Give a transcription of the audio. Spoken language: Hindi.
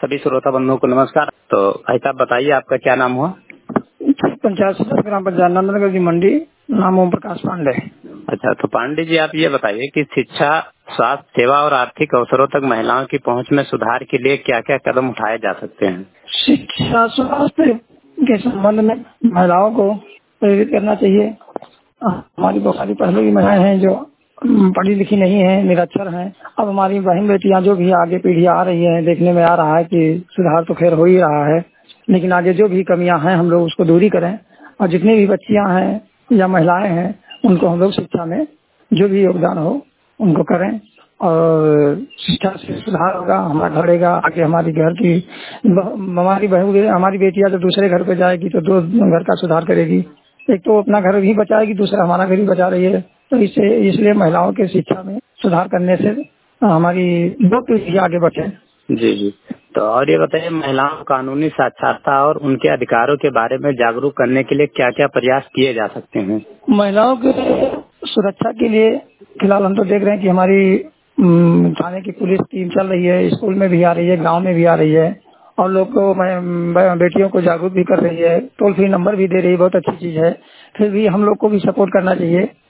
सभी श्रोता बंधुओं को नमस्कार। तो भाई साहब बताइए, आपका क्या नाम हुआ? पंचायत सदस्य ग्राम पंचायत नंदनगर की मंडी, नाम ओम प्रकाश पांडे। अच्छा, तो पांडे जी आप ये बताइए कि शिक्षा, स्वास्थ्य सेवा और आर्थिक अवसरों तक महिलाओं की पहुंच में सुधार के लिए क्या क्या कदम उठाए जा सकते हैं? शिक्षा स्वास्थ्य के संबंध में महिलाओं को प्रेरित करना चाहिए। हमारी बहुत सारी पहले की महिलाएं हैं जो पढ़ी लिखी नहीं है, निरक्षर हैं। अब हमारी बहन बेटियां जो भी आगे पीढ़ी आ रही है, देखने में आ रहा है कि सुधार तो खैर हो ही रहा है, लेकिन आगे जो भी कमियां हैं हम लोग उसको दूरी करें। और जितनी भी बच्चियां हैं या महिलाएं हैं उनको हम लोग शिक्षा में जो भी योगदान हो उनको करें, और शिक्षा से सुधार होगा, हमारा घर रहेगा। आगे हमारी घर की हमारी बहू हमारी बेटियां तो दूसरे घर पे जाएगी तो दो घर का सुधार करेगी। एक तो अपना घर भी बचाएगी, दूसरा हमारा घर ही बचा रही है। तो इसलिए महिलाओं के शिक्षा में सुधार करने से हमारी दो पीढ़ी आगे बढ़े। जी जी। तो और ये बताइए, महिलाओं को कानूनी साक्षरता और उनके अधिकारों के बारे में जागरूक करने के लिए क्या क्या प्रयास किए जा सकते हैं? महिलाओं के सुरक्षा के लिए फिलहाल हम तो देख रहे हैं कि हमारी थाने की पुलिस टीम चल रही है, स्कूल में भी आ रही है, गांव में भी आ रही है, और लोग को बेटियों को जागरूक भी कर रही है, टोल फ्री नंबर भी दे रही है, बहुत अच्छी चीज है। फिर भी हम लोग को भी सपोर्ट करना चाहिए